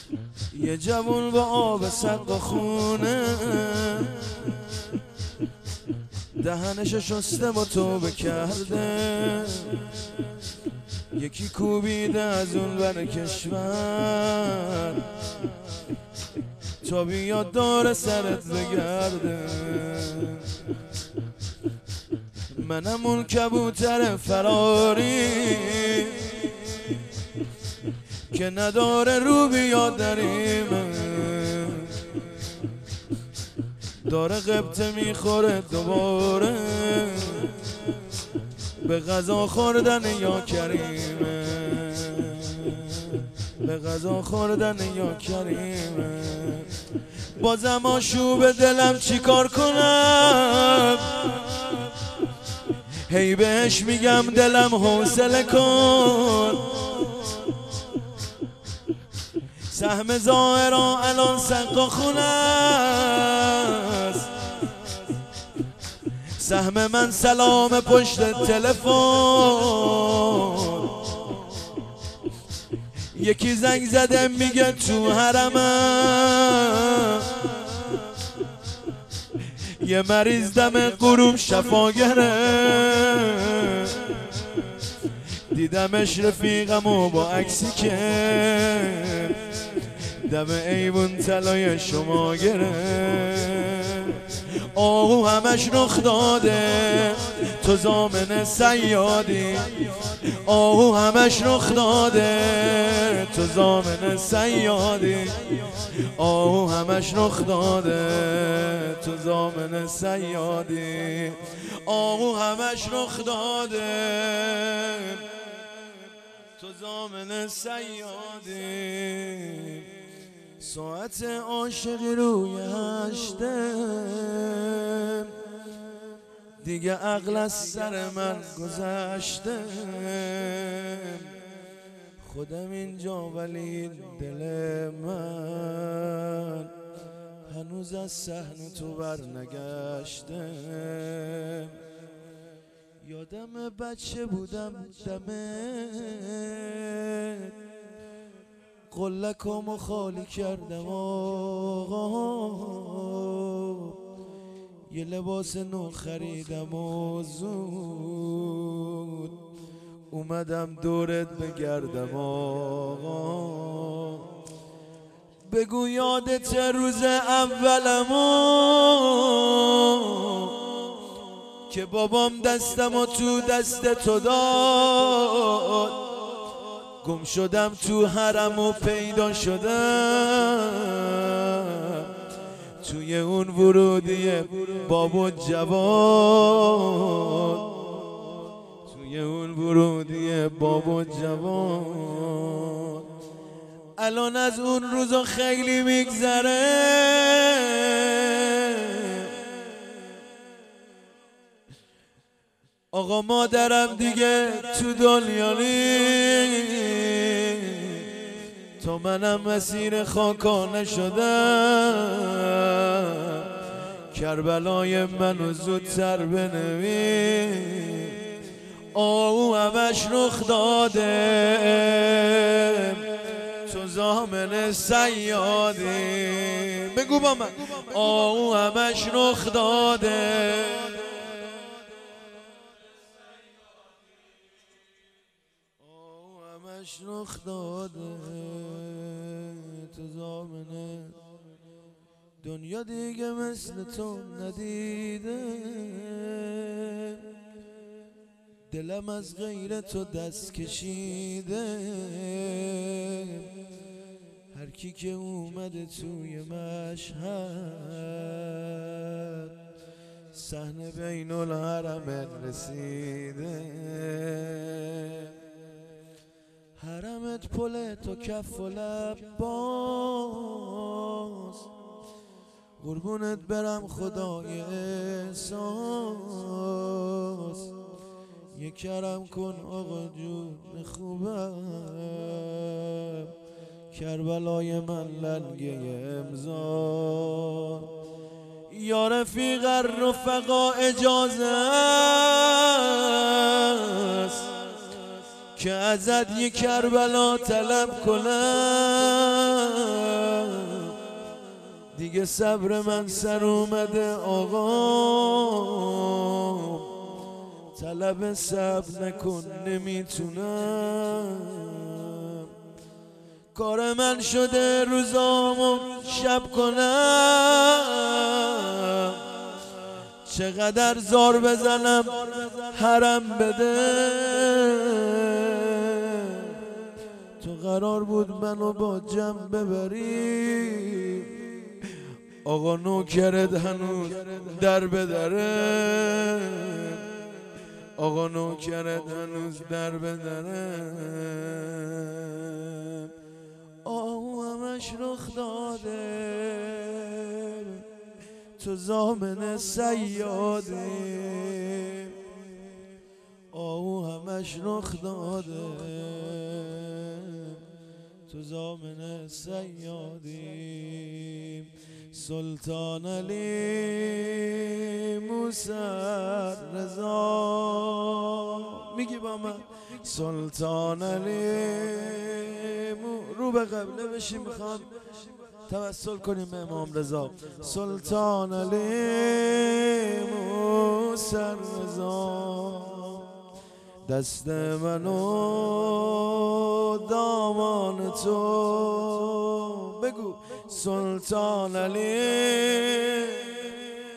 یه جوون با آب سقا خونه دهنشو شسته و توبه کرده، یکی کوبیده از اون ور کشور تا بیاد دور سرت بگرده. منم اون کبوتر فراری که نداره رو بیاد دریمه، داره قبطه میخوره دوباره به غذا خوردن یا کریمه، به غذا خوردن یا کریمه. بازم آشوب دلم چی کار کنم، هی بهش میگم دلم حوصله کن. سهم ظاهرا الان سقا خونه است، سهم من سلام پشت تلفن. یکی زنگ زده میگه تو حرمم یه مریض دم غروب شفا گرفت، دیدمش رفیقمو با عکسی که دم ایوون طلای شما گرفت. آهو همش رخ داده تو زامن صیادی، آهو همش رخ داده تو زامن صیادی، آهو همش رخ داده تو زامن صیادی، آهو همش رخ داده تو زامن صیادی. ساعت عاشقی روی هشته دیگه عقل از سر من گذشته، خودم اینجا ولی دل من هنوز از صحن تو بر نگشته. یادم بچه بودم دمت قلکامو خالی کردم آقا، یه لباس نو خریدم و زود اومدم دورت بگردم آقا. بگو یادت روز اولمو که بابام دستمو تو دست تو داد، گم شدم تو حرم و پیدا شدم توی اون ورودی باب و جوان، توی اون ورودی باب و جوان. الان از اون روزا خیلی میگذره، آقا مادرم دیگه تو دنیا نیست، تا منم مسیر خاکانه شدم، کربلای منو زودتر بنویس. آهو همش رخ داده تو زامن صیادی، بگو با من. آهو همش رخ داده همش رخ داده تو زامنه. دنیا دیگه مثل تو ندیده، دلم از غیر تو دست کشیده. هر کی که اومده توی مشهد صحنه بین الحرمین رسیده. حرمت پل تو کف و لب باز، قربونت برم خدای احساس. یه کرم کن آقا جون خوبم، کربلای من لنگه امضا. یا رفیق الرفقا اجازه است که ازت یه کربلا طلب کنم، دیگه صبر من سر اومده آقا، طلب صبر نکن نمیتونم. کار من شده روزامو شب کنم، چقدر زار بزنم حرم بده. تو قرار بود منو با جمع ببری، آقا نوکرت هنوز در بدره، آقا نوکرت هنوز در بدره. آهو همش رخ داده، تو زامن صیاده، آهو همش رخ داده، تو زامن صیادی. سلطان علی موسی رضا، میگی با من سلطان علی رو به قبله بشی، میخوام توسل کنیم به امام رضا. سلطان علی موسی رضا، دست منو دامان تو، بگو سلطان علی